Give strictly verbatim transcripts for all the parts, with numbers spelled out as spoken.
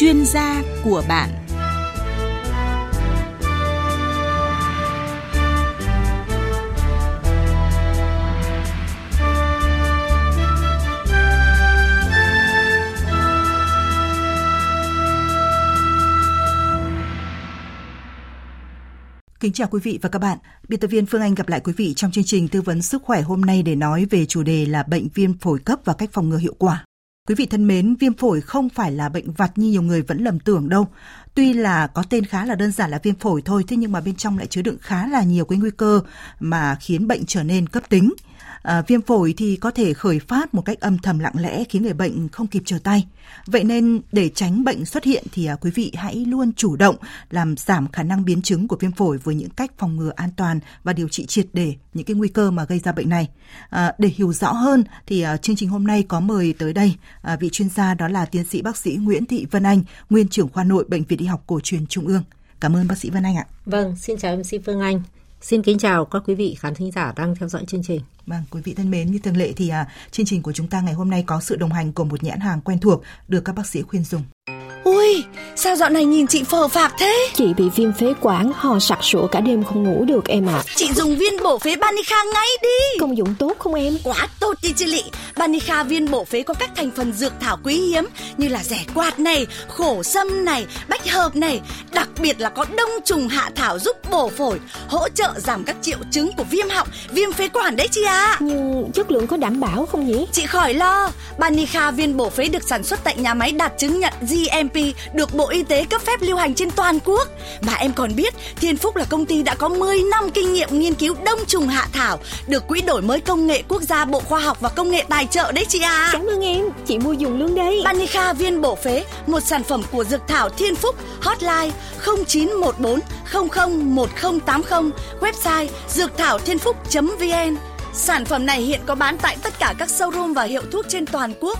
chuyên gia của bạn. Kính chào quý vị và các bạn. Biên tập viên Phương Anh gặp lại quý vị trong chương trình tư vấn sức khỏe hôm nay để nói về chủ đề là bệnh viêm phổi cấp và cách phòng ngừa hiệu quả. Quý vị thân mến, viêm phổi không phải là bệnh vặt như nhiều người vẫn lầm tưởng đâu. Tuy là có tên khá là đơn giản là viêm phổi thôi, thế nhưng mà bên trong lại chứa đựng khá là nhiều cái nguy cơ mà khiến bệnh trở nên cấp tính. À, viêm phổi thì có thể khởi phát một cách âm thầm lặng lẽ khiến người bệnh không kịp trở tay. Vậy nên để tránh bệnh xuất hiện thì à, quý vị hãy luôn chủ động làm giảm khả năng biến chứng của viêm phổi với những cách phòng ngừa an toàn và điều trị triệt để những cái nguy cơ mà gây ra bệnh này. À, để hiểu rõ hơn thì à, chương trình hôm nay có mời tới đây à, vị chuyên gia, đó là tiến sĩ bác sĩ Nguyễn Thị Vân Anh, nguyên trưởng khoa nội Bệnh viện Y học Cổ truyền Trung ương. Cảm ơn bác sĩ Vân Anh ạ. Vâng, xin chào em xê Phương Anh. Xin kính chào các quý vị khán thính giả đang theo dõi chương trình. Vâng, quý vị thân mến, như thường lệ thì à, chương trình của chúng ta ngày hôm nay có sự đồng hành của một nhãn hàng quen thuộc được các bác sĩ khuyên dùng. Ui, sao dạo này nhìn chị phờ phạc thế? Chị bị viêm phế quản, ho sặc sụa cả đêm không ngủ được em ạ. À. Chị dùng viên bổ phế Banica ngay đi. Công dụng tốt không em? Quá tốt đi chị Lị. Banica viên bổ phế có các thành phần dược thảo quý hiếm như là rẻ quạt này, khổ sâm này, bách hợp này. Đặc biệt là có đông trùng hạ thảo giúp bổ phổi, hỗ trợ giảm các triệu chứng của viêm họng, viêm phế quản đấy chị ạ. À. Nhưng chất lượng có đảm bảo không nhỉ? Chị khỏi lo. Banica viên bổ phế được sản xuất tại nhà máy đạt chứng nhận giê em pê, được Bộ Y tế cấp phép lưu hành trên toàn quốc. Mà em còn biết, Thiên Phúc là công ty đã có mười năm kinh nghiệm nghiên cứu đông trùng hạ thảo, được Quỹ đổi mới công nghệ quốc gia Bộ Khoa học và Công nghệ tài trợ đấy chị à. Cảm ơn em, chị mua dùng luôn đấy. Banica viên bổ phế, một sản phẩm của dược thảo Thiên Phúc. Hotline không chín một bốn không không một không tám không, website dược thảo thiên phúc chấm vn. Sản phẩm này hiện có bán tại tất cả các showroom và hiệu thuốc trên toàn quốc.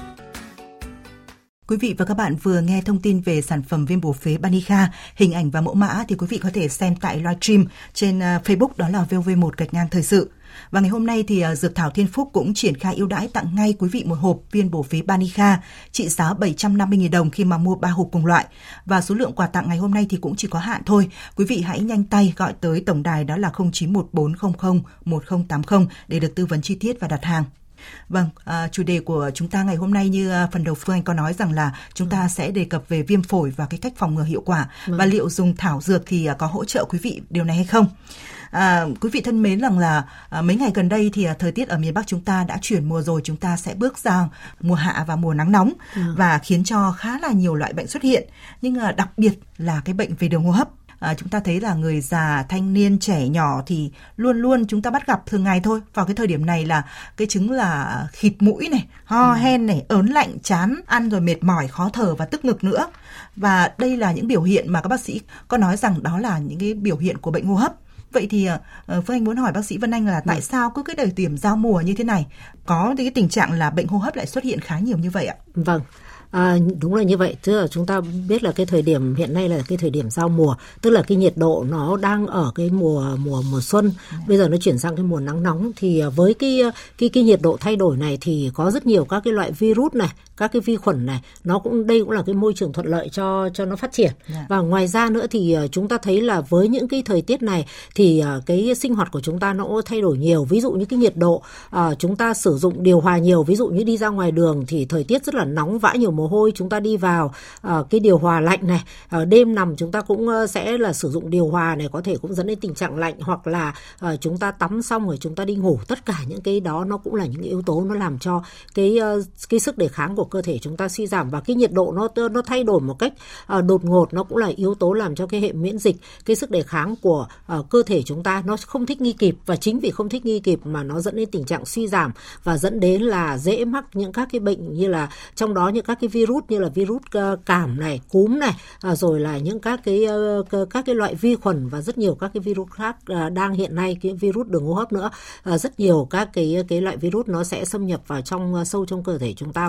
Quý vị và các bạn vừa nghe thông tin về sản phẩm viêm bổ phế Banica. Hình ảnh và mẫu mã thì quý vị có thể xem tại livestream trên Facebook, đó là vê o vê một gạch ngang thời sự. Và ngày hôm nay thì Dược thảo Thiên Phúc cũng triển khai ưu đãi tặng ngay quý vị một hộp viên bổ phế Banica trị giá bảy trăm năm mươi nghìn đồng khi mà mua ba hộp cùng loại. Và số lượng quà tặng ngày hôm nay thì cũng chỉ có hạn thôi. Quý vị hãy nhanh tay gọi tới tổng đài, đó là không chín một bốn không không một không tám không để được tư vấn chi tiết và đặt hàng. Vâng, à, chủ đề của chúng ta ngày hôm nay như à, phần đầu Phương Anh có nói rằng là chúng ta sẽ đề cập về viêm phổi và cái cách phòng ngừa hiệu quả và liệu dùng thảo dược thì à, có hỗ trợ quý vị điều này hay không. À, quý vị thân mến, rằng là à, mấy ngày gần đây thì à, thời tiết ở miền Bắc chúng ta đã chuyển mùa rồi, chúng ta sẽ bước sang mùa hạ và mùa nắng nóng ừ. và khiến cho khá là nhiều loại bệnh xuất hiện, nhưng à, đặc biệt là cái bệnh về đường hô hấp. À, chúng ta thấy là người già, thanh niên, trẻ nhỏ thì luôn luôn chúng ta bắt gặp thường ngày thôi. Vào cái thời điểm này là cái chứng là khịt mũi này, ho ừ. hen này, ớn lạnh, chán ăn rồi mệt mỏi, khó thở và tức ngực nữa. Và đây là những biểu hiện mà các bác sĩ có nói rằng đó là những cái biểu hiện của bệnh hô hấp. Vậy thì uh, Phương Anh muốn hỏi bác sĩ Vân Anh là tại ừ. sao cứ cái thời điểm giao mùa như thế này có cái tình trạng là bệnh hô hấp lại xuất hiện khá nhiều như vậy ạ? Vâng. À, đúng là như vậy, tức là chúng ta biết là cái thời điểm hiện nay là cái thời điểm giao mùa, tức là cái nhiệt độ nó đang ở cái mùa mùa mùa xuân, bây giờ nó chuyển sang cái mùa nắng nóng, thì với cái cái cái nhiệt độ thay đổi này thì có rất nhiều các cái loại virus này, các cái vi khuẩn này, nó cũng đây cũng là cái môi trường thuận lợi cho cho nó phát triển. Yeah. Và ngoài ra nữa thì chúng ta thấy là với những cái thời tiết này thì cái sinh hoạt của chúng ta nó thay đổi nhiều, ví dụ như cái nhiệt độ à, chúng ta sử dụng điều hòa nhiều, ví dụ như đi ra ngoài đường thì thời tiết rất là nóng, vã nhiều mồ hôi, chúng ta đi vào uh, cái điều hòa lạnh này, uh, đêm nằm chúng ta cũng uh, sẽ là sử dụng điều hòa này, có thể cũng dẫn đến tình trạng lạnh, hoặc là uh, chúng ta tắm xong rồi chúng ta đi ngủ, tất cả những cái đó nó cũng là những cái yếu tố nó làm cho cái uh, cái sức đề kháng của cơ thể chúng ta suy giảm, và cái nhiệt độ nó nó thay đổi một cách uh, đột ngột, nó cũng là yếu tố làm cho cái hệ miễn dịch, cái sức đề kháng của uh, cơ thể chúng ta nó không thích nghi kịp, và chính vì không thích nghi kịp mà nó dẫn đến tình trạng suy giảm và dẫn đến là dễ mắc những các cái bệnh, như là trong đó những các cái virus như là virus cảm này, cúm này, rồi là những các cái các cái loại vi khuẩn và rất nhiều các cái virus khác đang hiện nay, cái virus đường hô hấp nữa, rất nhiều các cái cái loại virus nó sẽ xâm nhập vào trong sâu trong cơ thể chúng ta và dẫn đến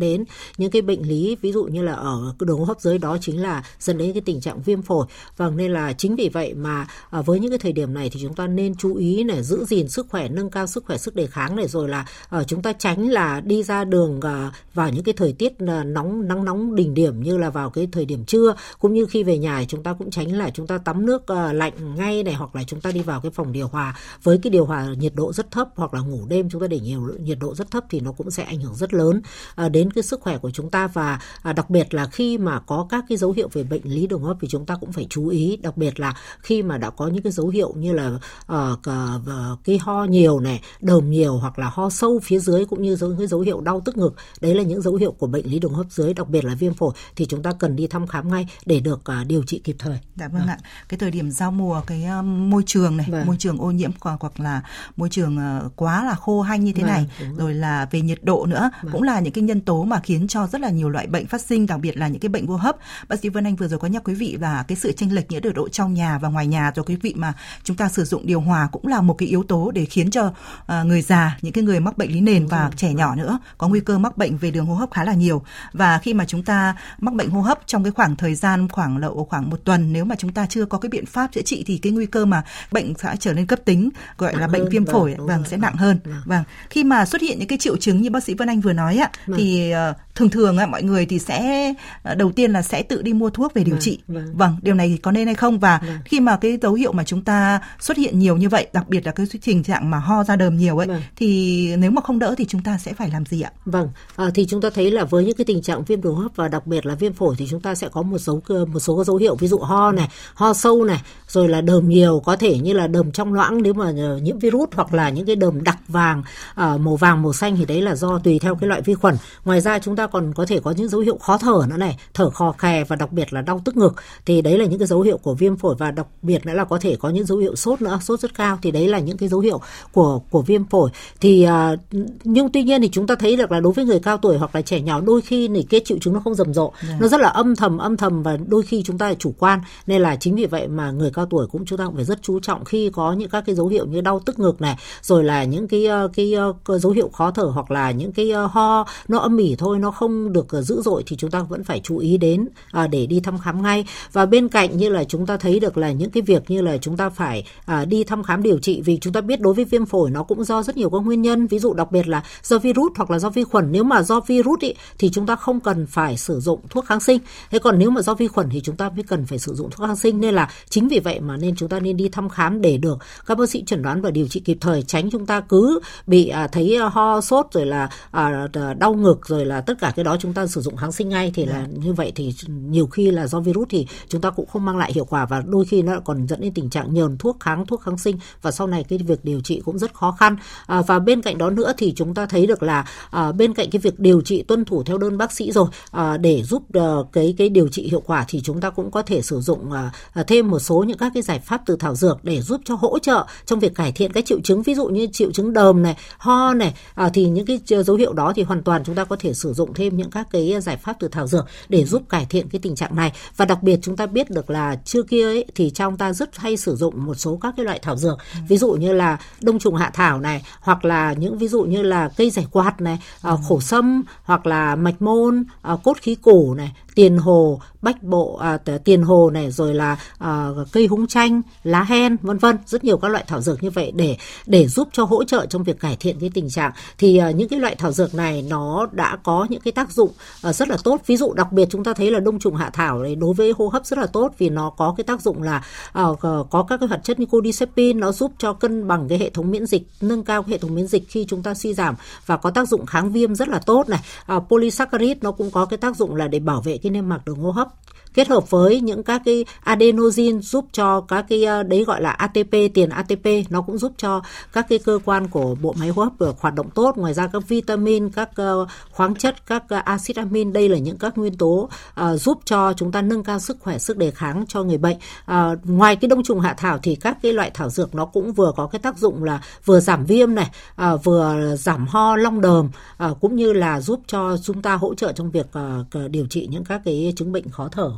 đến những cái bệnh lý ví dụ như là ở đường hô hấp dưới, đó chính là dẫn đến cái tình trạng viêm phổi. Vâng, nên là chính vì vậy mà à, với những cái thời điểm này thì chúng ta nên chú ý này, giữ gìn sức khỏe, nâng cao sức khỏe, sức đề kháng này, rồi là à, chúng ta tránh là đi ra đường à, vào những cái thời tiết à, nóng nắng nóng đỉnh điểm như là vào cái thời điểm trưa, cũng như khi về nhà thì chúng ta cũng tránh là chúng ta tắm nước uh, lạnh ngay này, hoặc là chúng ta đi vào cái phòng điều hòa với cái điều hòa nhiệt độ rất thấp, hoặc là ngủ đêm chúng ta để nhiều nhiệt độ rất thấp thì nó cũng sẽ ảnh hưởng rất lớn uh, đến cái sức khỏe của chúng ta. Và uh, đặc biệt là khi mà có các cái dấu hiệu về bệnh lý đường hô hấp thì chúng ta cũng phải chú ý, đặc biệt là khi mà đã có những cái dấu hiệu như là uh, uh, cái ho nhiều này, đờm nhiều, hoặc là ho sâu phía dưới, cũng như dấu, cái dấu hiệu đau tức ngực. Đấy là những dấu hiệu của bệnh lý đường hô hấp dưới, đặc biệt là viêm phổi, thì chúng ta cần đi thăm khám ngay để được uh, điều trị kịp thời. Dạ vâng ạ. Cái thời điểm giao mùa, cái um, môi trường này, vâng. môi trường ô nhiễm hoặc, hoặc là môi trường uh, quá là khô hanh như thế vâng, này, rồi là về nhiệt độ nữa, vâng. cũng là những cái nhân tố mà khiến cho rất là nhiều loại bệnh phát sinh, đặc biệt là những cái bệnh hô hấp. Bác sĩ Vân Anh vừa rồi có nhắc quý vị là cái sự chênh lệch nhiệt độ trong nhà và ngoài nhà, rồi quý vị mà chúng ta sử dụng điều hòa cũng là một cái yếu tố để khiến cho uh, người già, những cái người mắc bệnh lý nền đúng và rồi. Trẻ nhỏ nữa có nguy cơ mắc bệnh về đường hô hấp khá là nhiều. Và khi mà chúng ta mắc bệnh hô hấp trong cái khoảng thời gian khoảng lậu khoảng một tuần, nếu mà chúng ta chưa có cái biện pháp chữa trị thì cái nguy cơ mà bệnh sẽ trở nên cấp tính, gọi nặng là bệnh hơn, viêm phổi vâng, vâng sẽ nặng hơn. Vâng. vâng. Khi mà xuất hiện những cái triệu chứng như bác sĩ Vân Anh vừa nói ạ, vâng. thì uh, thường thường uh, mọi người thì sẽ uh, đầu tiên là sẽ tự đi mua thuốc về điều vâng, trị. Vâng. vâng, điều này thì có nên hay không? Và vâng. khi mà cái dấu hiệu mà chúng ta xuất hiện nhiều như vậy, đặc biệt là cái tình trạng mà ho ra đờm nhiều ấy, vâng. thì nếu mà không đỡ thì chúng ta sẽ phải làm gì ạ? Vâng, à, thì chúng ta thấy là với những cái tình trạng viêm đường hô hấp và đặc biệt là viêm phổi thì chúng ta sẽ có một số một số dấu hiệu, ví dụ ho này, ho sâu này, rồi là đờm nhiều, có thể như là đờm trong loãng nếu mà nhiễm virus, hoặc là những cái đờm đặc vàng, uh, màu vàng, màu xanh thì đấy là do tùy theo cái loại vi khuẩn. Ngoài ra chúng ta còn có thể có những dấu hiệu khó thở nữa này, thở khò khè và đặc biệt là đau tức ngực, thì đấy là những cái dấu hiệu của viêm phổi. Và đặc biệt nữa là có thể có những dấu hiệu sốt nữa, sốt rất cao, thì đấy là những cái dấu hiệu của của viêm phổi. Thì uh, nhưng tuy nhiên thì chúng ta thấy được là đối với người cao tuổi hoặc là trẻ nhỏ, đôi khi thì cái triệu chứng nó không rầm rộ, yeah. nó rất là âm thầm âm thầm và đôi khi chúng ta chủ quan. Nên là chính vì vậy mà người cao tuổi cũng chúng ta cũng phải rất chú trọng khi có những các cái dấu hiệu như đau tức ngực này, rồi là những cái cái, cái dấu hiệu khó thở, hoặc là những cái ho nó âm ỉ thôi, nó không được dữ dội, thì chúng ta vẫn phải chú ý đến à, để đi thăm khám ngay. Và bên cạnh như là chúng ta thấy được là những cái việc như là chúng ta phải à, đi thăm khám điều trị, vì chúng ta biết đối với viêm phổi nó cũng do rất nhiều các nguyên nhân, ví dụ đặc biệt là do virus hoặc là do vi khuẩn. Nếu mà do virus ý, thì chúng ta không cần phải sử dụng thuốc kháng sinh. Thế còn nếu mà do vi khuẩn thì chúng ta mới cần phải sử dụng thuốc kháng sinh. Nên là chính vì vậy mà nên chúng ta nên đi thăm khám để được các bác sĩ chẩn đoán và điều trị kịp thời, tránh chúng ta cứ bị à, thấy ho sốt rồi là à, đau ngực rồi là tất cả cái đó chúng ta sử dụng kháng sinh ngay, thì là yeah. như vậy thì nhiều khi là do virus thì chúng ta cũng không mang lại hiệu quả, và đôi khi nó còn dẫn đến tình trạng nhờn thuốc kháng thuốc kháng sinh, và sau này cái việc điều trị cũng rất khó khăn. À, và bên cạnh đó nữa thì chúng ta thấy được là à, bên cạnh cái việc điều trị tuân thủ theo đơn bác sĩ rồi à, để giúp uh, cái cái điều trị hiệu quả, thì chúng ta cũng có thể sử dụng uh, thêm một số những các cái giải pháp từ thảo dược để giúp cho hỗ trợ trong việc cải thiện cái triệu chứng, ví dụ như triệu chứng đờm này, ho này, à, thì những cái dấu hiệu đó thì hoàn toàn chúng ta có thể sử dụng thêm những các cái giải pháp từ thảo dược để giúp cải thiện cái tình trạng này. Và đặc biệt chúng ta biết được là trước kia ấy, thì trong ta rất hay sử dụng một số các cái loại thảo dược, ví dụ như là đông trùng hạ thảo này, hoặc là những ví dụ như là cây giải quạt này, à, khổ sâm, hoặc là mạch môn, à, cốt khí củ này, tiền hồ, bách bộ, à, tiền hồ này, rồi là à, cây húng chanh, lá hen, vân vân, rất nhiều các loại thảo dược như vậy để để giúp cho hỗ trợ trong việc cải thiện cái tình trạng. Thì à, những cái loại thảo dược này nó đã có những cái tác dụng à, rất là tốt. Ví dụ đặc biệt chúng ta thấy là đông trùng hạ thảo này đối với hô hấp rất là tốt, vì nó có cái tác dụng là à, có các cái hoạt chất như cordycepin, nó giúp cho cân bằng cái hệ thống miễn dịch, nâng cao cái hệ thống miễn dịch khi chúng ta suy giảm, và có tác dụng kháng viêm rất là tốt này. À, polysaccharide nó cũng có cái tác dụng là để bảo vệ cái niêm mạc đường hô hấp, kết hợp với những các cái adenosine giúp cho các cái đấy gọi là a tê pê, tiền a tê pê, nó cũng giúp cho các cái cơ quan của bộ máy hô hấp được hoạt động tốt. Ngoài ra các vitamin, các uh, khoáng chất, các uh, axit amin, đây là những các nguyên tố uh, giúp cho chúng ta nâng cao sức khỏe, sức đề kháng cho người bệnh. Uh, ngoài cái đông trùng hạ thảo thì các cái loại thảo dược nó cũng vừa có cái tác dụng là vừa giảm viêm này, uh, vừa giảm ho, long đờm, uh, cũng như là giúp cho chúng ta hỗ trợ trong việc uh, điều trị những các cái chứng bệnh khó thở hô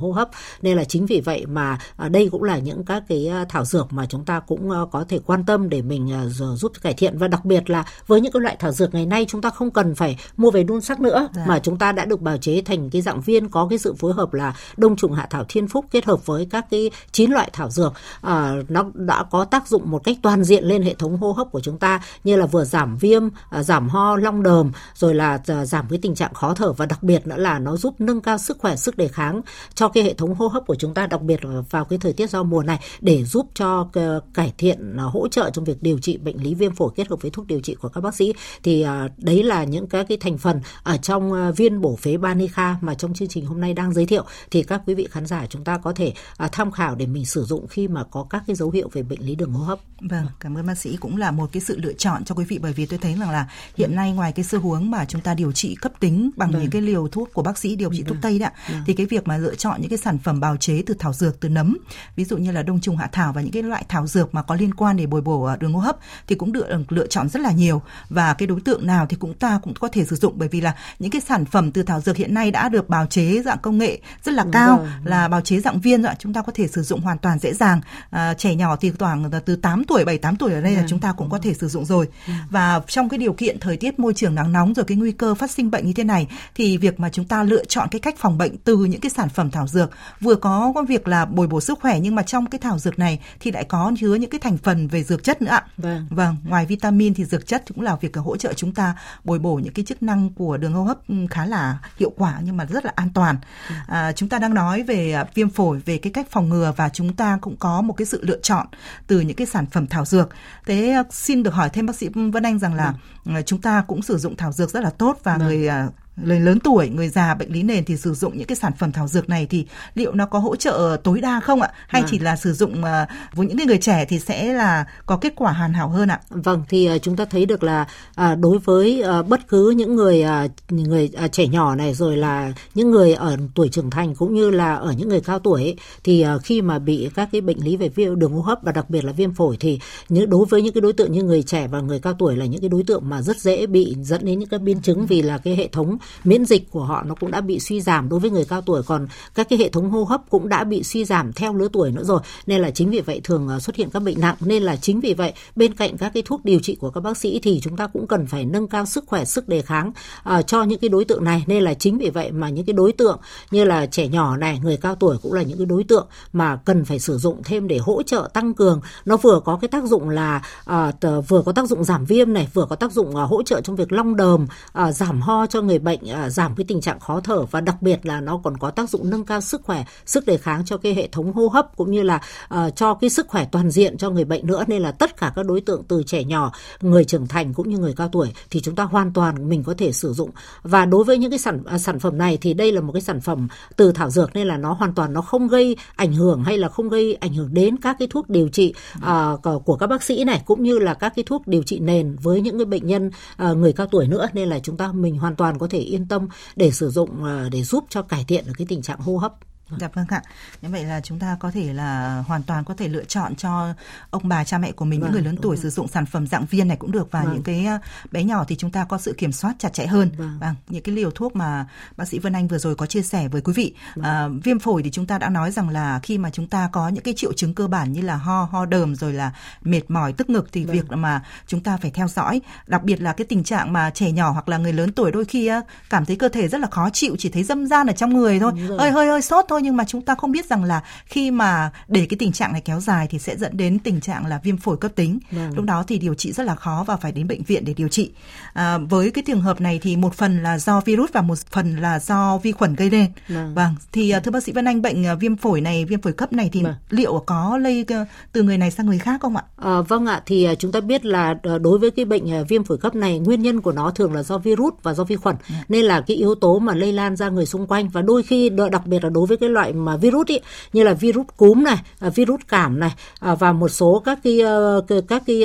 hô hấp. Nên là chính vì vậy mà đây cũng là những các cái thảo dược mà chúng ta cũng có thể quan tâm để mình giúp cải thiện. Và đặc biệt là với những cái loại thảo dược ngày nay chúng ta không cần phải mua về đun sắc nữa, dạ. mà chúng ta đã được bào chế thành cái dạng viên, có cái sự phối hợp là đông trùng hạ thảo thiên phúc kết hợp với các cái chín loại thảo dược. À, nó đã có tác dụng một cách toàn diện lên hệ thống hô hấp của chúng ta, như là vừa giảm viêm, à, giảm ho, long đờm, rồi là à, giảm cái tình trạng khó thở, và đặc biệt nữa là nó giúp nâng cao sức khỏe, sức đề kháng cho cái hệ thống hô hấp của chúng ta, đặc biệt vào cái thời tiết giao mùa này, để giúp cho uh, cải thiện uh, hỗ trợ trong việc điều trị bệnh lý viêm phổi kết hợp với thuốc điều trị của các bác sĩ. Thì uh, đấy là những các cái thành phần ở trong uh, viên bổ phế Banica mà trong chương trình hôm nay đang giới thiệu, thì các quý vị khán giả chúng ta có thể uh, tham khảo để mình sử dụng khi mà có các cái dấu hiệu về bệnh lý đường hô hấp. Vâng, cảm ơn bác sĩ, cũng là một cái sự lựa chọn cho quý vị, bởi vì tôi thấy rằng là hiện nay ngoài cái xu hướng mà chúng ta điều trị cấp tính bằng vâng. những cái liều thuốc của bác sĩ điều trị vâng. thuốc tây đó, vâng. thì cái việc mà lựa chọn những cái sản phẩm bào chế từ thảo dược, từ nấm, ví dụ như là đông trùng hạ thảo và những cái loại thảo dược mà có liên quan để bồi bổ đường hô hấp thì cũng được lựa chọn rất là nhiều, và cái đối tượng nào thì cũng ta cũng có thể sử dụng, bởi vì là những cái sản phẩm từ thảo dược hiện nay đã được bào chế dạng công nghệ rất là cao, vâng. là bào chế dạng viên rồi, chúng ta có thể sử dụng hoàn toàn dễ dàng. À, trẻ nhỏ thì khoảng từ tám tuổi, bảy tám tuổi ở đây là chúng ta cũng có thể sử dụng rồi. Và trong cái điều kiện thời tiết môi trường nắng nóng rồi cái nguy cơ phát sinh bệnh như thế này, thì việc mà chúng ta lựa chọn cái cách phòng bệnh từ những cái sản phẩm thảo dược vừa có có việc là bồi bổ sức khỏe, nhưng mà trong cái thảo dược này thì lại có chứa những cái thành phần về dược chất nữa ạ. Vâng. Vâng, ngoài vitamin thì dược chất cũng là việc hỗ trợ chúng ta bồi bổ những cái chức năng của đường hô hấp khá là hiệu quả, nhưng mà rất là an toàn. À, chúng ta đang nói về viêm phổi, về cái cách phòng ngừa, và chúng ta cũng có một cái sự lựa chọn từ những cái sản phẩm thảo dược. Thế xin được hỏi thêm bác sĩ Vân Anh rằng là ừ. chúng ta cũng sử dụng thảo dược rất là tốt, và ừ. người người lớn tuổi, người già, bệnh lý nền thì sử dụng những cái sản phẩm thảo dược này thì liệu nó có hỗ trợ tối đa không ạ? Hay vâng. chỉ là sử dụng uh, với những người trẻ thì sẽ là có kết quả hoàn hảo hơn ạ? Vâng, thì uh, chúng ta thấy được là uh, đối với uh, bất cứ những người uh, người uh, trẻ nhỏ này, rồi là những người ở tuổi trưởng thành cũng như là ở những người cao tuổi ấy, thì uh, khi mà bị các cái bệnh lý về viêm đường hô hấp và đặc biệt là viêm phổi, thì những đối với những cái đối tượng như người trẻ và người cao tuổi là những cái đối tượng mà rất dễ bị dẫn đến những cái biến chứng, vì là cái hệ thống miễn dịch của họ nó cũng đã bị suy giảm đối với người cao tuổi, còn các cái hệ thống hô hấp cũng đã bị suy giảm theo lứa tuổi nữa rồi, nên là chính vì vậy thường xuất hiện các bệnh nặng. Nên là chính vì vậy bên cạnh các cái thuốc điều trị của các bác sĩ thì chúng ta cũng cần phải nâng cao sức khỏe, sức đề kháng uh, cho những cái đối tượng này. Nên là chính vì vậy mà những cái đối tượng như là trẻ nhỏ này, người cao tuổi cũng là những cái đối tượng mà cần phải sử dụng thêm để hỗ trợ tăng cường. Nó vừa có cái tác dụng là uh, t- vừa có tác dụng giảm viêm này, vừa có tác dụng uh, hỗ trợ trong việc long đờm, uh, giảm ho cho người bệnh, uh, giảm cái tình trạng khó thở, và đặc biệt là nó còn có tác dụng nâng cao sức khỏe, sức đề kháng cho cái hệ thống hô hấp cũng như là uh, cho cái sức khỏe toàn diện cho người bệnh nữa. Nên là tất cả các đối tượng từ trẻ nhỏ, người trưởng thành cũng như người cao tuổi thì chúng ta hoàn toàn mình có thể sử dụng. Và đối với những cái sản uh, sản phẩm này thì đây là một cái sản phẩm từ thảo dược, nên là nó hoàn toàn nó không gây ảnh hưởng hay là không gây ảnh hưởng đến các cái thuốc điều trị uh, của các bác sĩ này, cũng như là các cái thuốc điều trị nền với những cái bệnh nhân uh, người cao tuổi nữa. Nên là chúng ta mình hoàn toàn có thể yên tâm để sử dụng, để giúp cho cải thiện được cái tình trạng hô hấp. Dạ vâng ạ. Như vậy là chúng ta có thể là hoàn toàn có thể lựa chọn cho ông bà cha mẹ của mình, vâng, những người lớn tuổi rồi. Sử dụng sản phẩm dạng viên này cũng được, và vâng. những cái bé nhỏ thì chúng ta có sự kiểm soát chặt chẽ hơn. Vâng. Vâng. Những cái liều thuốc mà bác sĩ Vân Anh vừa rồi có chia sẻ với quý vị. Vâng. À, viêm phổi thì chúng ta đã nói rằng là khi mà chúng ta có những cái triệu chứng cơ bản như là ho, ho đờm rồi là mệt mỏi, tức ngực thì vâng. việc mà chúng ta phải theo dõi, đặc biệt là cái tình trạng mà trẻ nhỏ hoặc là người lớn tuổi đôi khi cảm thấy cơ thể rất là khó chịu, chỉ thấy râm ran ở trong người thôi, hơi hơi hơi sốt thôi, nhưng mà chúng ta không biết rằng là khi mà để cái tình trạng này kéo dài thì sẽ dẫn đến tình trạng là viêm phổi cấp tính. Vâng. Lúc đó thì điều trị rất là khó và phải đến bệnh viện để điều trị. À, với cái trường hợp này thì một phần là do virus và một phần là do vi khuẩn gây nên. Vâng. Vâng. Thì thưa bác sĩ Vân Anh, bệnh viêm phổi này, viêm phổi cấp này thì vâng. liệu có lây từ người này sang người khác không ạ? À, vâng ạ, thì chúng ta biết là đối với cái bệnh viêm phổi cấp này, nguyên nhân của nó thường là do virus và do vi khuẩn. Ừ. Nên là cái yếu tố mà lây lan ra người xung quanh, và đôi khi đặc biệt là đối với cái loại mà virus ý, như là virus cúm này, virus cảm này, và một số các cái các cái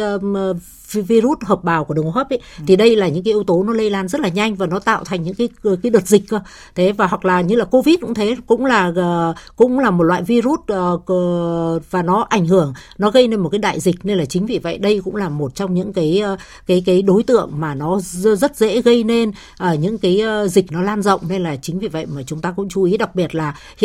virus hợp bào của đường hô hấp ấy, ừ. thì đây là những cái yếu tố nó lây lan rất là nhanh và nó tạo thành những cái cái đợt dịch cơ. Thế và hoặc là như là Covid cũng thế, cũng là cũng là một loại virus và nó ảnh hưởng, nó gây nên một cái đại dịch. Nên là chính vì vậy đây cũng là một trong những cái cái cái đối tượng mà nó rất dễ gây nên uh, những cái dịch nó lan rộng. Nên là chính vì vậy mà chúng ta cũng chú ý, đặc biệt là hiện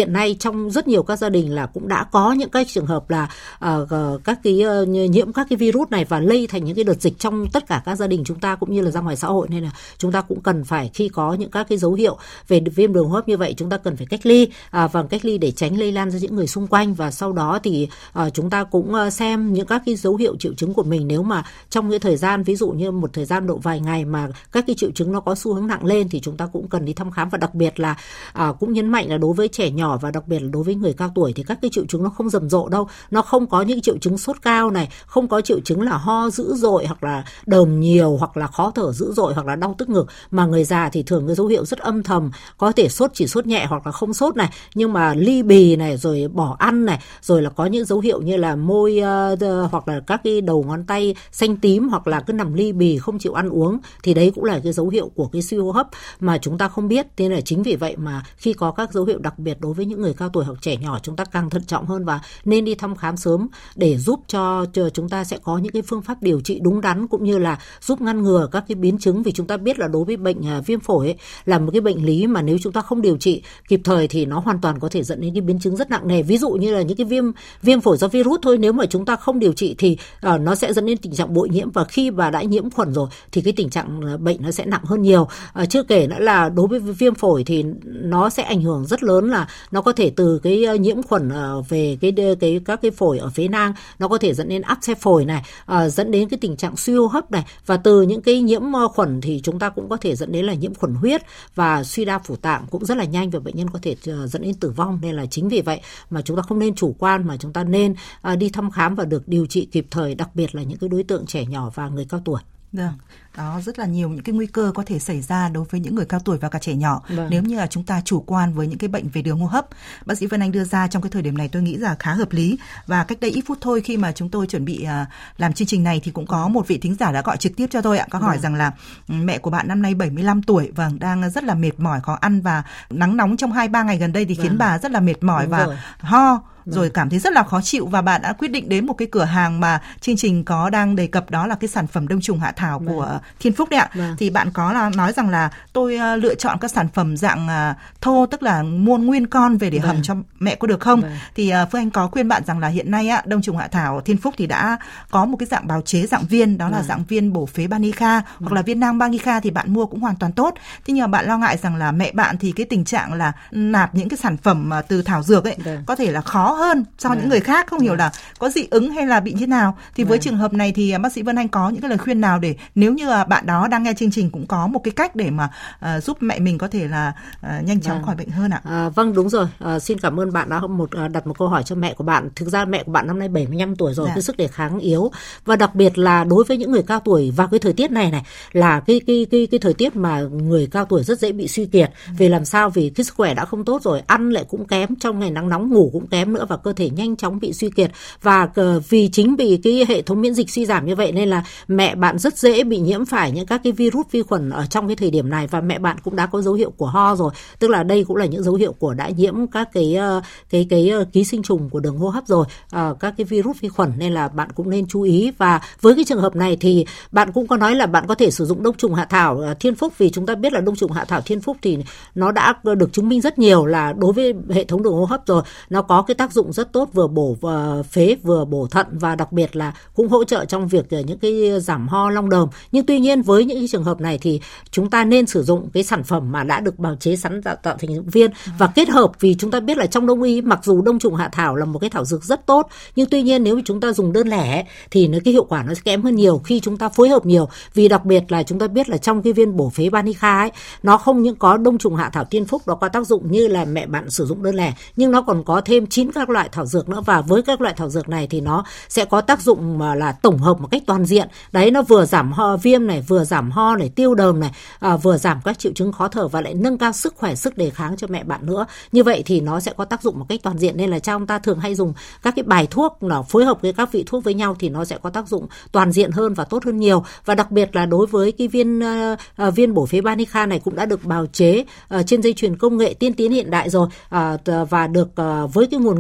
hiện nay trong rất nhiều các gia đình là cũng đã có những cái trường hợp là uh, các cái uh, nhiễm các cái virus này và lây thành những cái đợt dịch trong tất cả các gia đình chúng ta cũng như là ra ngoài xã hội, nên là chúng ta cũng cần phải khi có những các cái dấu hiệu về viêm đường hô hấp như vậy chúng ta cần phải cách ly uh, và cách ly để tránh lây lan ra những người xung quanh, và sau đó thì uh, chúng ta cũng uh, xem những các cái dấu hiệu triệu chứng của mình. Nếu mà trong cái thời gian ví dụ như một thời gian độ vài ngày mà các cái triệu chứng nó có xu hướng nặng lên thì chúng ta cũng cần đi thăm khám. Và đặc biệt là à, cũng nhấn mạnh là đối với trẻ nhỏ và đặc biệt là đối với người cao tuổi thì các cái triệu chứng nó không rầm rộ đâu, nó không có những triệu chứng sốt cao này, không có triệu chứng là ho dữ dội hoặc là đờm nhiều hoặc là khó thở dữ dội hoặc là đau tức ngực, mà người già thì thường cái dấu hiệu rất âm thầm, có thể sốt chỉ sốt nhẹ hoặc là không sốt này, nhưng mà ly bì này, rồi bỏ ăn này, rồi là có những dấu hiệu như là môi uh, hoặc là các cái đầu ngón tay xanh tím hoặc là cứ nằm ly bì không chịu ăn uống, thì đấy cũng là cái dấu hiệu của cái suy hô hấp mà chúng ta không biết. Thế là chính vì vậy mà khi có các dấu hiệu đặc biệt đối với những người cao tuổi hoặc trẻ nhỏ, chúng ta càng thận trọng hơn và nên đi thăm khám sớm để giúp cho, cho chúng ta sẽ có những cái phương pháp điều trị đúng đắn cũng như là giúp ngăn ngừa các cái biến chứng. Vì chúng ta biết là đối với bệnh viêm phổi ấy, là một cái bệnh lý mà nếu chúng ta không điều trị kịp thời thì nó hoàn toàn có thể dẫn đến cái biến chứng rất nặng nề. Ví dụ như là những cái viêm viêm phổi do virus thôi, nếu mà chúng ta không điều trị thì uh, nó sẽ dẫn đến tình trạng bội nhiễm, và khi bà đã nhiễm khuẩn rồi thì cái tình trạng bệnh nó sẽ nặng hơn nhiều. Uh, chưa kể nữa là đối với viêm phổi thì nó sẽ ảnh hưởng rất lớn, là nó có thể từ cái nhiễm khuẩn về cái cái các cái phổi ở phế nang, nó có thể dẫn đến áp xe phổi này, uh, dẫn đến cái tình trạng suy hô hấp này, và từ những cái nhiễm khuẩn thì chúng ta cũng có thể dẫn đến là nhiễm khuẩn huyết và suy đa phủ tạng cũng rất là nhanh, và bệnh nhân có thể uh, dẫn đến tử vong. Nên là chính vì vậy mà chúng ta không nên chủ quan, mà chúng ta nên uh, đi thăm khám và được điều trị kịp thời, đặc biệt là những cái đối tượng trẻ nhỏ và người cao tuổi. Được. Đó, rất là nhiều những cái nguy cơ có thể xảy ra đối với những người cao tuổi và cả trẻ nhỏ vâng. nếu như là chúng ta chủ quan với những cái bệnh về đường hô hấp. Bác sĩ Vân Anh đưa ra trong cái thời điểm này tôi nghĩ là khá hợp lý. Và cách đây ít phút thôi khi mà chúng tôi chuẩn bị uh, làm chương trình này thì cũng có một vị thính giả đã gọi trực tiếp cho tôi ạ. Có hỏi vâng. rằng là mẹ của bạn năm nay bảy mươi lăm tuổi, vâng, đang rất là mệt mỏi, khó ăn và nắng nóng trong hai ba ngày gần đây thì vâng. khiến bà rất là mệt mỏi Đúng và rồi. ho. Rồi cảm thấy rất là khó chịu, và bạn đã quyết định đến một cái cửa hàng mà chương trình có đang đề cập, đó là cái sản phẩm đông trùng hạ thảo của vâng. Thiên Phúc đấy ạ. Vâng. Thì bạn có là nói rằng là tôi uh, lựa chọn các sản phẩm dạng uh, thô, tức là mua nguyên con về để vâng. hầm cho mẹ có được không? Vâng. Thì uh, Phương Anh có khuyên bạn rằng là hiện nay á, đông trùng hạ thảo Thiên Phúc thì đã có một cái dạng bào chế dạng viên, đó vâng. là dạng viên bổ phế Banica vâng. hoặc là viên nang Banica, thì bạn mua cũng hoàn toàn tốt. Thế nhưng mà bạn lo ngại rằng là mẹ bạn thì cái tình trạng là nạp những cái sản phẩm uh, từ thảo dược ấy vâng. có thể là khó hơn so với những người khác, không hiểu là có dị ứng hay là bị như thế nào. Thì với trường hợp này thì bác sĩ Vân Anh có những cái lời khuyên nào để nếu như bạn đó đang nghe chương trình cũng có một cái cách để mà uh, giúp mẹ mình có thể là uh, nhanh chóng vâng. khỏi bệnh hơn ạ? À, vâng, đúng rồi. À, xin cảm ơn bạn đã một uh, đặt một câu hỏi cho mẹ của bạn. Thực ra mẹ của bạn năm nay bảy mươi lăm tuổi rồi, dạ. cái sức đề kháng yếu, và đặc biệt là đối với những người cao tuổi vào cái thời tiết này này là cái cái cái cái thời tiết mà người cao tuổi rất dễ bị suy kiệt. Ừ. Vì làm sao? Vì cái sức khỏe đã không tốt rồi, ăn lại cũng kém, trong ngày nắng nóng ngủ cũng kém nữa, và cơ thể nhanh chóng bị suy kiệt. Và uh, vì chính vì cái hệ thống miễn dịch suy giảm như vậy nên là mẹ bạn rất dễ bị nhiễm phải những các cái virus vi khuẩn ở trong cái thời điểm này, và mẹ bạn cũng đã có dấu hiệu của ho rồi, tức là đây cũng là những dấu hiệu của đã nhiễm các cái uh, cái cái uh, ký sinh trùng của đường hô hấp rồi, uh, các cái virus vi khuẩn, nên là bạn cũng nên chú ý. Và với cái trường hợp này thì bạn cũng có nói là bạn có thể sử dụng đông trùng hạ thảo uh, Thiên Phúc, vì chúng ta biết là đông trùng hạ thảo Thiên Phúc thì nó đã được chứng minh rất nhiều là đối với hệ thống đường hô hấp rồi, nó có cái tác dụng rất tốt, vừa bổ uh, phế vừa bổ thận, và đặc biệt là cũng hỗ trợ trong việc uh, những cái giảm ho long đờm. Nhưng tuy nhiên với những cái trường hợp này thì chúng ta nên sử dụng cái sản phẩm mà đã được bào chế sẵn tạo, tạo thành viên và kết hợp, vì chúng ta biết là trong đông y mặc dù đông trùng hạ thảo là một cái thảo dược rất tốt, nhưng tuy nhiên nếu chúng ta dùng đơn lẻ thì nó cái hiệu quả nó sẽ kém hơn nhiều khi chúng ta phối hợp nhiều. Vì đặc biệt là chúng ta biết là trong cái viên bổ phế Banica ấy, nó không những có đông trùng hạ thảo Thiên Phúc nó có tác dụng như là mẹ bạn sử dụng đơn lẻ, nhưng nó còn có thêm chín các loại thảo dược nữa, và với các loại thảo dược này thì nó sẽ có tác dụng mà là tổng hợp một cách toàn diện. Đấy, nó vừa giảm ho viêm này, vừa giảm ho này, tiêu đờm này, à, vừa giảm các triệu chứng khó thở và lại nâng cao sức khỏe, sức đề kháng cho mẹ bạn nữa. Như vậy thì nó sẽ có tác dụng một cách toàn diện, nên là cha ông ta thường hay dùng các cái bài thuốc nó phối hợp với các vị thuốc với nhau thì nó sẽ có tác dụng toàn diện hơn và tốt hơn nhiều. Và đặc biệt là đối với cái viên uh, viên bổ phế Banica này cũng đã được bào chế uh, trên dây chuyền công nghệ tiên tiến hiện đại rồi, uh, và được uh, với cái nguồn nguyên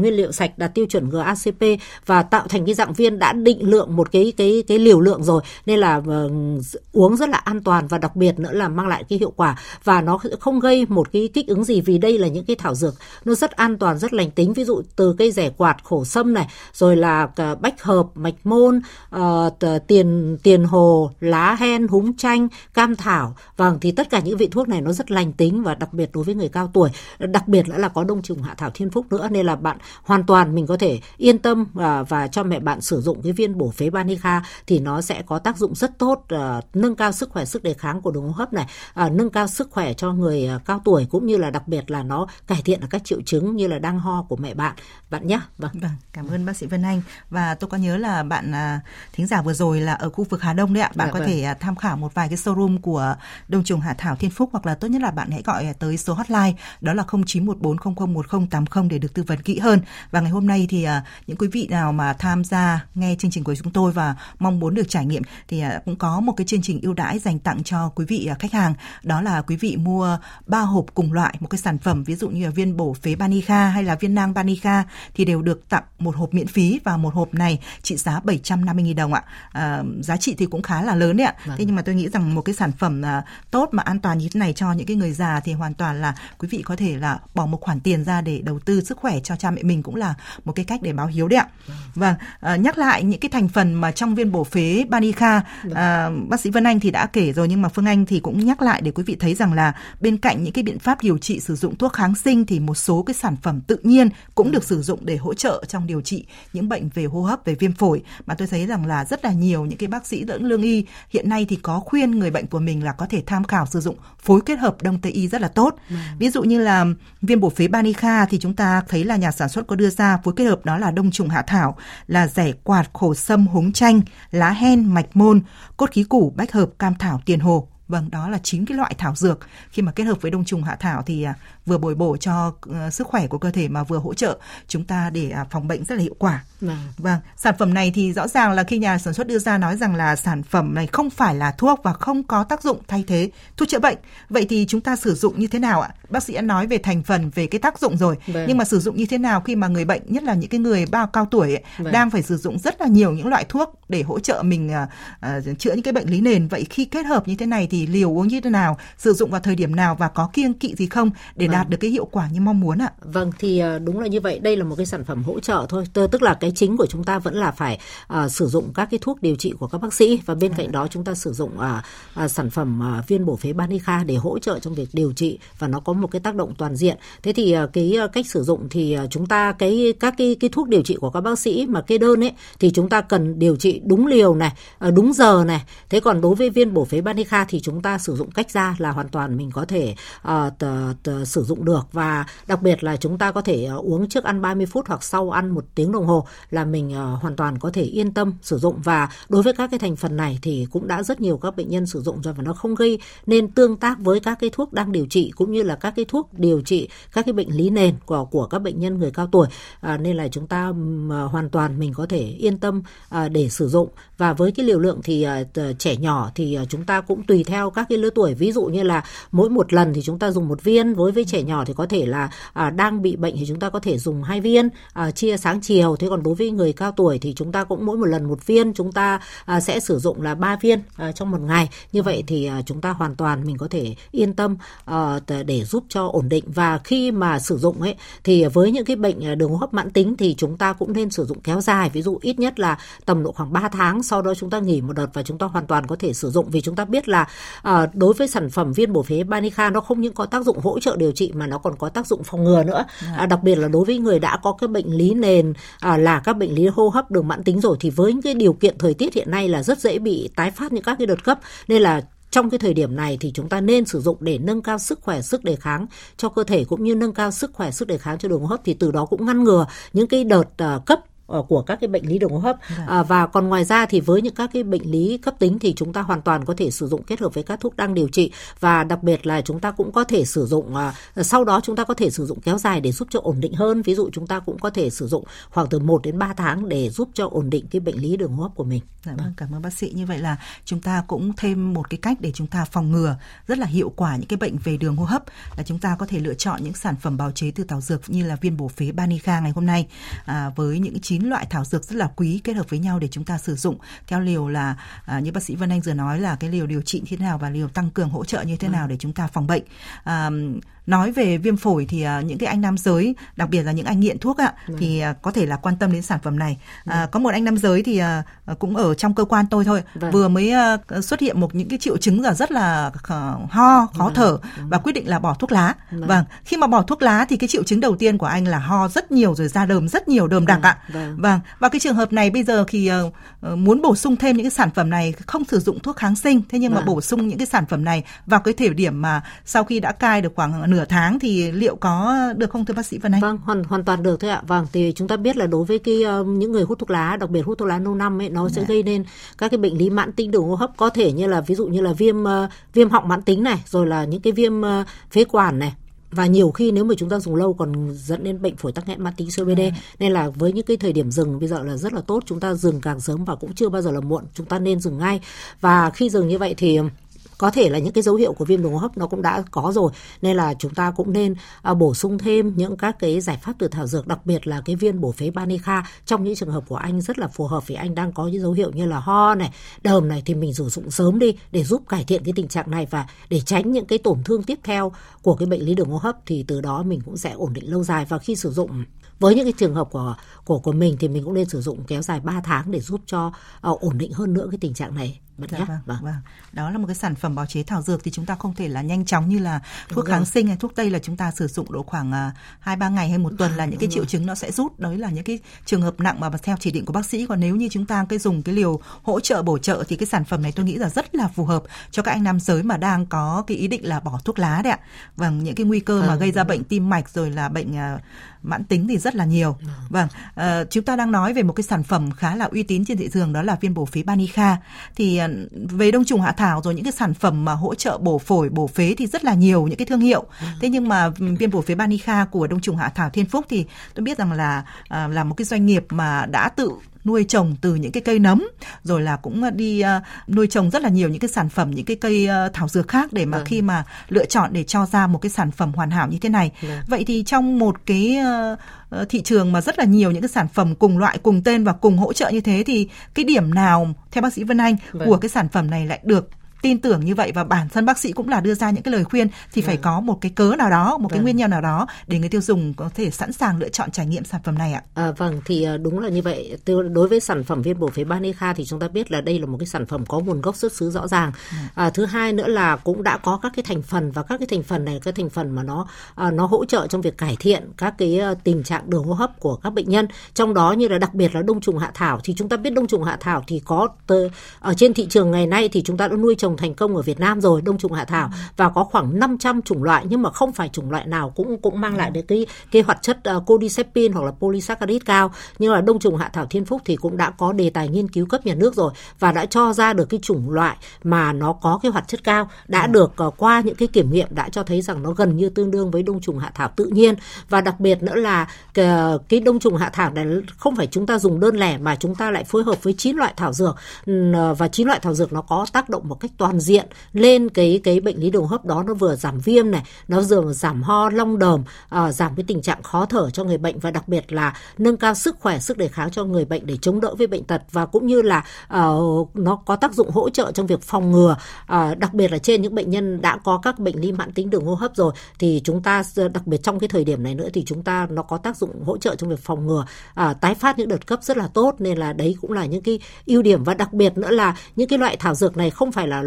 nguyên liệu sạch đạt tiêu chuẩn giê a xê pê và tạo thành cái dạng viên đã định lượng một cái cái cái liều lượng rồi, nên là uh, uống rất là an toàn và đặc biệt nữa là mang lại cái hiệu quả và nó không gây một cái kích ứng gì, vì đây là những cái thảo dược nó rất an toàn, rất lành tính. Ví dụ từ cây rẻ quạt, khổ sâm này, rồi là uh, bách hợp, mạch môn, uh, tiền tiền hồ, lá hen, húng chanh, cam thảo. Vâng, thì tất cả những vị thuốc này nó rất lành tính và đặc biệt đối với người cao tuổi, đặc biệt là, là có đông trùng hạ thảo thiên phúc nữa, nên là bạn hoàn toàn mình có thể yên tâm và, và cho mẹ bạn sử dụng cái viên bổ phế Banica thì nó sẽ có tác dụng rất tốt, uh, nâng cao sức khỏe, sức đề kháng của đường hô hấp này, uh, nâng cao sức khỏe cho người uh, cao tuổi, cũng như là đặc biệt là nó cải thiện các triệu chứng như là đang ho của mẹ bạn bạn nhé. Vâng. Vâng, cảm ơn bác sĩ Vân Anh. Và tôi có nhớ là bạn uh, thính giả vừa rồi là ở khu vực Hà Đông đấy ạ, bạn dạ, có vâng. thể uh, tham khảo một vài cái showroom của đông trùng hạ thảo thiên phúc, hoặc là tốt nhất là bạn hãy gọi tới số hotline đó là không chín một bốn không không một không tám không để được tư vấn kỹ hơn. Và ngày hôm nay thì uh, những quý vị nào mà tham gia nghe chương trình của chúng tôi và mong muốn được trải nghiệm thì uh, cũng có một cái chương trình ưu đãi dành tặng cho quý vị uh, khách hàng, đó là quý vị mua ba hộp cùng loại một cái sản phẩm, ví dụ như là viên bổ phế Banica hay là viên nang Banica thì đều được tặng một hộp miễn phí, và một hộp này trị giá bảy trăm năm mươi nghìn đồng ạ. Uh, giá trị thì cũng khá là lớn đấy ạ. Vâng. Thế nhưng mà tôi nghĩ rằng một cái sản phẩm uh, tốt mà an toàn như thế này cho những cái người già thì hoàn toàn là quý vị có thể là bỏ một khoản tiền ra để đầu tư sức khỏe cho cha mẹ mình, cũng là một cái cách để báo hiếu đấy ạ. Vâng, à, nhắc lại những cái thành phần mà trong viên bổ phế Banica, à, bác sĩ Vân Anh thì đã kể rồi, nhưng mà Phương Anh thì cũng nhắc lại để quý vị thấy rằng là bên cạnh những cái biện pháp điều trị sử dụng thuốc kháng sinh thì một số cái sản phẩm tự nhiên cũng được sử dụng để hỗ trợ trong điều trị những bệnh về hô hấp, về viêm phổi, mà tôi thấy rằng là rất là nhiều những cái bác sĩ lẫn lương y hiện nay thì có khuyên người bệnh của mình là có thể tham khảo sử dụng phối kết hợp đông tây y rất là tốt. Ừ. Ví dụ như là viên bổ phế Banica thì chúng ta thấy là nhà sản xuất có đưa ra phối kết hợp đó là đông trùng hạ thảo, là rẻ quạt, khổ sâm, húng chanh, lá hen, mạch môn, cốt khí củ, bách hợp, cam thảo, tiền hồ. Vâng, đó là chín cái loại thảo dược. Khi mà kết hợp với đông trùng hạ thảo thì à, vừa bồi bổ cho uh, sức khỏe của cơ thể mà vừa hỗ trợ chúng ta để à, phòng bệnh rất là hiệu quả. Vâng. Vâng, sản phẩm này thì rõ ràng là khi nhà sản xuất đưa ra nói rằng là sản phẩm này không phải là thuốc và không có tác dụng thay thế thuốc chữa bệnh. Vậy thì chúng ta sử dụng như thế nào ạ? Bác sĩ đã nói về thành phần, về cái tác dụng rồi. Vâng. Nhưng mà sử dụng như thế nào khi mà người bệnh, nhất là những cái người bao cao tuổi ấy, vâng. đang phải sử dụng rất là nhiều những loại thuốc để hỗ trợ mình uh, uh, chữa những cái bệnh lý nền. Vậy khi kết hợp như thế này thì liều uống như thế nào, sử dụng vào thời điểm nào và có kiêng kỵ gì không để vâng. đạt được cái hiệu quả như mong muốn ạ? Vâng, thì đúng là như vậy. Đây là một cái sản phẩm hỗ trợ thôi. Tức là cái chính của chúng ta vẫn là phải uh, sử dụng các cái thuốc điều trị của các bác sĩ, và bên cạnh à. đó chúng ta sử dụng uh, uh, sản phẩm uh, viên bổ phế Banica để hỗ trợ trong việc điều trị, và nó có một cái tác động toàn diện. Thế thì uh, cái uh, cách sử dụng thì uh, chúng ta cái các cái cái thuốc điều trị của các bác sĩ mà kê đơn ấy thì chúng ta cần điều trị đúng liều này, uh, đúng giờ này. Thế còn đối với viên bổ phế Banica thì chúng ta sử dụng cách ra là hoàn toàn mình có thể uh, t, t, sử dụng được, và đặc biệt là chúng ta có thể uh, uống trước ăn ba mươi phút hoặc sau ăn một tiếng đồng hồ là mình uh, hoàn toàn có thể yên tâm sử dụng. Và đối với các cái thành phần này thì cũng đã rất nhiều các bệnh nhân sử dụng rồi, và nó không gây nên tương tác với các cái thuốc đang điều trị cũng như là các cái thuốc điều trị các cái bệnh lý nền của của các bệnh nhân người cao tuổi, à, nên là chúng ta uh, hoàn toàn mình có thể yên tâm uh, để sử dụng. Và với cái liều lượng thì uh, trẻ nhỏ thì uh, chúng ta cũng tùy theo các cái lứa tuổi, ví dụ như là mỗi một lần thì chúng ta dùng một viên, với với trẻ nhỏ thì có thể là uh, đang bị bệnh thì chúng ta có thể dùng hai viên, uh, chia sáng chiều. Thế còn đối với người cao tuổi thì chúng ta cũng mỗi một lần một viên, chúng ta uh, sẽ sử dụng là ba viên uh, trong một ngày. Như vậy thì uh, chúng ta hoàn toàn mình có thể yên tâm uh, để giúp cho ổn định. Và khi mà sử dụng ấy thì với những cái bệnh đường hô hấp mãn tính thì chúng ta cũng nên sử dụng kéo dài, ví dụ ít nhất là tầm độ khoảng ba tháng, sau đó chúng ta nghỉ một đợt và chúng ta hoàn toàn có thể sử dụng. Vì chúng ta biết là uh, đối với sản phẩm viên bổ phế Banica nó không những có tác dụng hỗ trợ điều trị mà nó còn có tác dụng phòng ngừa nữa. À, đặc biệt là đối với người đã có cái bệnh lý nền à, là các bệnh lý hô hấp đường mãn tính rồi, thì với cái điều kiện thời tiết hiện nay là rất dễ bị tái phát những các cái đợt cấp, nên là trong cái thời điểm này thì chúng ta nên sử dụng để nâng cao sức khỏe, sức đề kháng cho cơ thể, cũng như nâng cao sức khỏe, sức đề kháng cho đường hô hấp, thì từ đó cũng ngăn ngừa những cái đợt uh, cấp của các cái bệnh lý đường hô hấp. À, và còn ngoài ra thì với những các cái bệnh lý cấp tính thì chúng ta hoàn toàn có thể sử dụng kết hợp với các thuốc đang điều trị, và đặc biệt là chúng ta cũng có thể sử dụng uh, sau đó chúng ta có thể sử dụng kéo dài để giúp cho ổn định hơn. Ví dụ chúng ta cũng có thể sử dụng khoảng từ một đến ba tháng để giúp cho ổn định cái bệnh lý đường hô hấp của mình. Dạ vâng, cảm ơn bác sĩ. Như vậy là chúng ta cũng thêm một cái cách để chúng ta phòng ngừa rất là hiệu quả những cái bệnh về đường hô hấp, là chúng ta có thể lựa chọn những sản phẩm bào chế từ thảo dược như là viên bổ phế Banica ngày hôm nay, à, với những chín loại thảo dược rất là quý kết hợp với nhau để chúng ta sử dụng theo liều là à, như bác sĩ Vân Anh vừa nói là cái liều điều trị thế nào và liều tăng cường hỗ trợ như thế nào để chúng ta phòng bệnh. À, nói về viêm phổi thì uh, những cái anh nam giới, đặc biệt là những anh nghiện thuốc ạ, ừ. thì uh, có thể là quan tâm đến sản phẩm này. Uh, ừ. Có một anh nam giới thì uh, cũng ở trong cơ quan tôi thôi, vâng. vừa mới uh, xuất hiện một những cái triệu chứng là rất là uh, ho, khó vâng. thở vâng. và quyết định là bỏ thuốc lá. Vâng. vâng. Khi mà bỏ thuốc lá thì cái triệu chứng đầu tiên của anh là ho rất nhiều, rồi da đờm rất nhiều, đờm đặc vâng. ạ. Vâng. vâng. Và cái trường hợp này bây giờ thì uh, muốn bổ sung thêm những cái sản phẩm này, không sử dụng thuốc kháng sinh, thế nhưng vâng. mà bổ sung những cái sản phẩm này vào cái thời điểm mà sau khi đã cai được khoảng nửa tháng thì liệu có được không thưa bác sĩ Vân Anh? Vâng, hoàn hoàn toàn được thôi ạ. Vâng, thì chúng ta biết là đối với cái uh, những người hút thuốc lá, đặc biệt hút thuốc lá lâu năm ấy, nó Đã. sẽ gây nên các cái bệnh lý mãn tính đường hô hấp, có thể như là ví dụ như là viêm uh, viêm họng mãn tính này, rồi là những cái viêm uh, phế quản này. Và nhiều khi nếu mà chúng ta dùng lâu còn dẫn đến bệnh phổi tắc nghẽn mãn tính xê ô pê đê. À. Nên là với những cái thời điểm dừng bây giờ là rất là tốt, chúng ta dừng càng sớm và cũng chưa bao giờ là muộn, chúng ta nên dừng ngay. Và khi dừng như vậy thì có thể là những cái dấu hiệu của viêm đường hô hấp nó cũng đã có rồi, nên là chúng ta cũng nên uh, bổ sung thêm những các cái giải pháp từ thảo dược, đặc biệt là cái viên bổ phế Banica. Trong những trường hợp của anh rất là phù hợp, vì anh đang có những dấu hiệu như là ho này, đờm này, thì mình sử dụng sớm đi để giúp cải thiện cái tình trạng này và để tránh những cái tổn thương tiếp theo của cái bệnh lý đường hô hấp, thì từ đó mình cũng sẽ ổn định lâu dài. Và khi sử dụng với những cái trường hợp của của của mình thì mình cũng nên sử dụng kéo dài ba tháng để giúp cho uh, ổn định hơn nữa cái tình trạng này. Dạ, vâng, vâng. Vâng. Đó là một cái sản phẩm bào chế thảo dược thì chúng ta không thể là nhanh chóng như là thuốc Đúng kháng rồi. sinh hay thuốc tây là chúng ta sử dụng độ khoảng hai uh, ba ngày hay một tuần là những Đúng cái triệu rồi. chứng nó sẽ rút. Đấy là những cái trường hợp nặng mà theo chỉ định của bác sĩ. Còn nếu như chúng ta cái dùng cái liều hỗ trợ bổ trợ thì cái sản phẩm này tôi nghĩ là rất là phù hợp cho các anh nam giới mà đang có cái ý định là bỏ thuốc lá đấy ạ. Vâng, những cái nguy cơ à, mà gây ra bệnh tim mạch rồi là bệnh uh, mãn tính thì rất là nhiều. Vâng, uh, chúng ta đang nói về một cái sản phẩm khá là uy tín trên thị trường, đó là viên bổ phế Banica. Thì uh, về đông trùng hạ thảo rồi những cái sản phẩm mà hỗ trợ bổ phổi, bổ phế thì rất là nhiều những cái thương hiệu. Thế nhưng mà viên bổ phế Banica của đông trùng hạ thảo Thiên Phúc thì tôi biết rằng là uh, là một cái doanh nghiệp mà đã tự nuôi trồng từ những cái cây nấm, rồi là cũng đi uh, nuôi trồng rất là nhiều những cái sản phẩm, những cái cây uh, thảo dược khác để mà ừ. khi mà lựa chọn để cho ra một cái sản phẩm hoàn hảo như thế này. Ừ. Vậy thì trong một cái uh, thị trường mà rất là nhiều những cái sản phẩm cùng loại, cùng tên và cùng hỗ trợ như thế thì cái điểm nào theo bác sĩ Vân Anh ừ. của cái sản phẩm này lại được tin tưởng như vậy, và bản thân bác sĩ cũng là đưa ra những cái lời khuyên thì phải ừ. có một cái cớ nào đó, một cái ừ. nguyên nhân nào đó để người tiêu dùng có thể sẵn sàng lựa chọn trải nghiệm sản phẩm này ạ? À, vâng, thì đúng là như vậy. Đối với sản phẩm viên bổ phế Banica thì chúng ta biết là đây là một cái sản phẩm có nguồn gốc xuất xứ rõ ràng. Ừ. À, thứ hai nữa là cũng đã có các cái thành phần, và các cái thành phần này, cái thành phần mà nó à, nó hỗ trợ trong việc cải thiện các cái tình trạng đường hô hấp của các bệnh nhân. Trong đó như là đặc biệt là đông trùng hạ thảo, thì chúng ta biết đông trùng hạ thảo thì có tờ, ở trên thị trường ngày nay thì chúng ta đã nuôi trồng thành công ở Việt Nam rồi, đông trùng hạ thảo, và có khoảng năm trăm chủng loại, nhưng mà không phải chủng loại nào cũng cũng mang lại được cái cái hoạt chất uh, codisepin hoặc là polysaccharide cao. Nhưng là đông trùng hạ thảo Thiên Phúc thì cũng đã có đề tài nghiên cứu cấp nhà nước rồi và đã cho ra được cái chủng loại mà nó có cái hoạt chất cao, đã được uh, qua những cái kiểm nghiệm đã cho thấy rằng nó gần như tương đương với đông trùng hạ thảo tự nhiên. Và đặc biệt nữa là cái, cái đông trùng hạ thảo này không phải chúng ta dùng đơn lẻ mà chúng ta lại phối hợp với chín loại thảo dược, và chín loại thảo dược nó có tác động một cách toàn diện lên cái cái bệnh lý đường hô hấp đó. Nó vừa giảm viêm này, nó vừa giảm ho, long đờm, uh, giảm cái tình trạng khó thở cho người bệnh, và đặc biệt là nâng cao sức khỏe, sức đề kháng cho người bệnh để chống đỡ với bệnh tật, và cũng như là uh, nó có tác dụng hỗ trợ trong việc phòng ngừa, uh, đặc biệt là trên những bệnh nhân đã có các bệnh lý mãn tính đường hô hấp rồi thì chúng ta, đặc biệt trong cái thời điểm này nữa thì chúng ta nó có tác dụng hỗ trợ trong việc phòng ngừa uh, tái phát những đợt cấp rất là tốt. Nên là đấy cũng là những cái ưu điểm, và đặc biệt nữa là những cái loại thảo dược này không phải là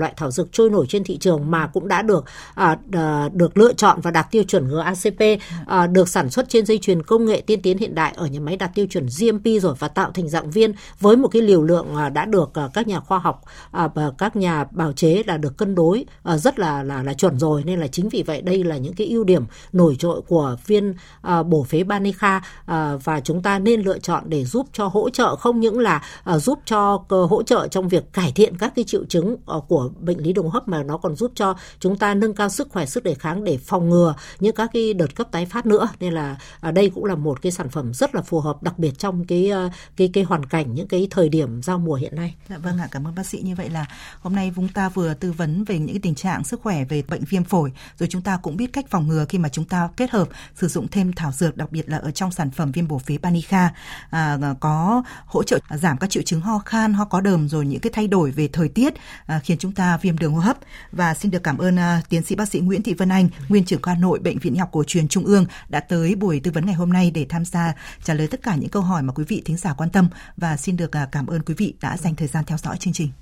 loại thảo dược trôi nổi trên thị trường mà cũng đã được à, được lựa chọn và đạt tiêu chuẩn giê a xê pê, à, được sản xuất trên dây chuyền công nghệ tiên tiến hiện đại ở nhà máy đạt tiêu chuẩn giê em pê rồi và tạo thành dạng viên với một cái liều lượng à, đã được à, các nhà khoa học à, và các nhà bào chế là được cân đối à, rất là là là chuẩn rồi, nên là chính vì vậy đây là những cái ưu điểm nổi trội của viên à, bổ phế Banica, à, và chúng ta nên lựa chọn để giúp cho hỗ trợ không những là à, giúp cho uh, hỗ trợ trong việc cải thiện các cái triệu chứng uh, của bệnh lý đường hô hấp, mà nó còn giúp cho chúng ta nâng cao sức khỏe, sức đề kháng để phòng ngừa những các cái đợt cấp tái phát nữa. Nên là ở đây cũng là một cái sản phẩm rất là phù hợp, đặc biệt trong cái uh, cái cái hoàn cảnh những cái thời điểm giao mùa hiện nay. Dạ vâng ạ, cảm ơn bác sĩ. Như vậy là hôm nay chúng ta vừa tư vấn về những cái tình trạng sức khỏe về bệnh viêm phổi, rồi chúng ta cũng biết cách phòng ngừa khi mà chúng ta kết hợp sử dụng thêm thảo dược, đặc biệt là ở trong sản phẩm viêm bổ phế Banica, à, có hỗ trợ giảm các triệu chứng ho khan, ho có đờm, rồi những cái thay đổi về thời tiết à, khiến chúng ta viêm đường hô hấp. Và xin được cảm ơn à, tiến sĩ bác sĩ Nguyễn Thị Vân Anh, nguyên trưởng khoa nội Bệnh viện Y học cổ truyền Trung ương đã tới buổi tư vấn ngày hôm nay để tham gia trả lời tất cả những câu hỏi mà quý vị thính giả quan tâm. Và xin được à, cảm ơn quý vị đã dành thời gian theo dõi chương trình.